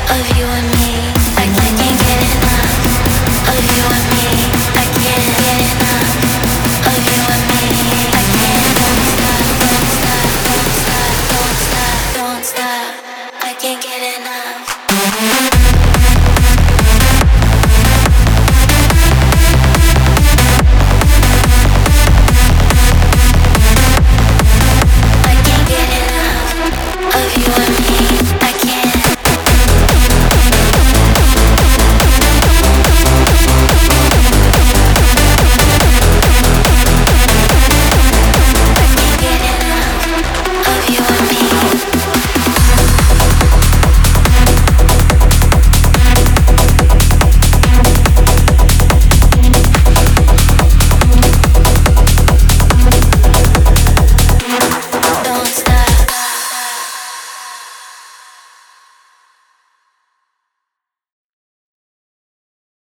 of you and me. I can't get enough of you and me. I can't get enough of you and me. I can't. Don't stop, don't stop, don't stop, don't stop. I can't get enough.